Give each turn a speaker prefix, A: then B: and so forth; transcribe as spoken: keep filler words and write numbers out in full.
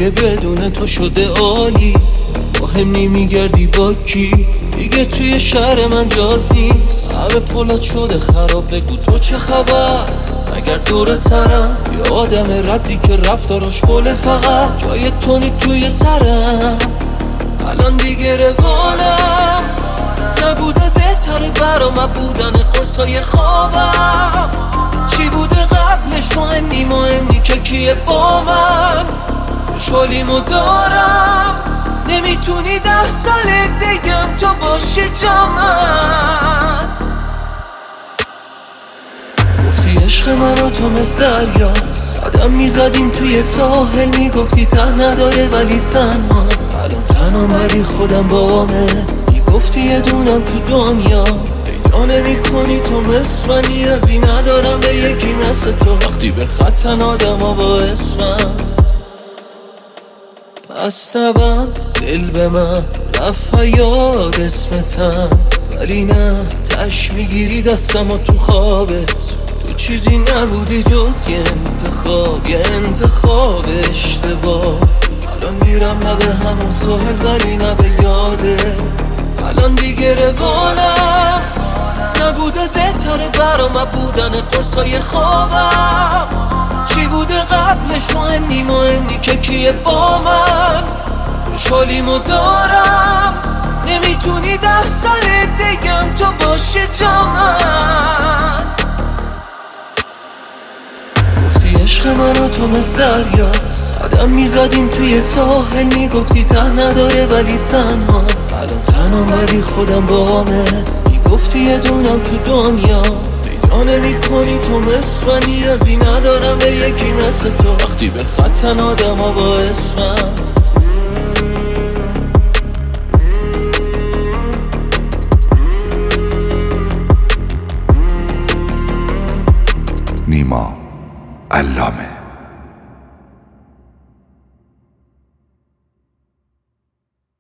A: دیگه بدون تو شده عالی. مهم نمیگردی با کی، دیگه توی شهر من جاد نیست. همه پولات شده خراب، بگو تو چه خبر؟ اگر دور سرم یه آدم ردی که رفتاراش فوله، فقط جای تو نی توی سرم. الان دیگه روانم نبوده بهتره برام بودن قرصای خوابم. چی بوده قبلش مهم نی، مهم نی که کیه با من. خوشحالیمو دارم، نمیتونی ده سال دیگم تو باشی جا من. گفتی عشق من و تو مثل دریاست، قدم میزدیم توی ساحل، میگفتی ته نداره ولی تنهاست. الان تنهام ولی خودم بامه، میگفتی یه دونم تو دنیا پیدا نمی کنی تو مثل من. نیازی ندارم به یکی مثل تو، وقتی به خطن آدم ها با اسمم. پس نبند دل به من، رفت یاد اسمتم، ولی نه تش میگیری دستم و تو خوابت. تو چیزی نبودی جز یه انتخاب، یه انتخاب اشتباه. الان میرم نه به همون ساحل ولی نه به یاده. الان دیگه روانم نبوده بهتره برام بودن قرصای خوابم. چی بوده قبلش مهم نی، مهم نی که کیه با من. خوشحالیمو دارم، نمیتونی ده سال دیگم تو باشی جا من. گفتی عشق من و تو مثل دریاست، قدم میزدیم توی ساحل، میگفتی ته نداره ولی تنهاست. الان تنهام ولی خودم بامه، میگفتی یه دونم تو دنیا پیدا نمی کنی تو مثل من. نیازی ندارم به یکی مثل تو، وقتی به خطن آدم ها با اسمم.
B: نیما علامه.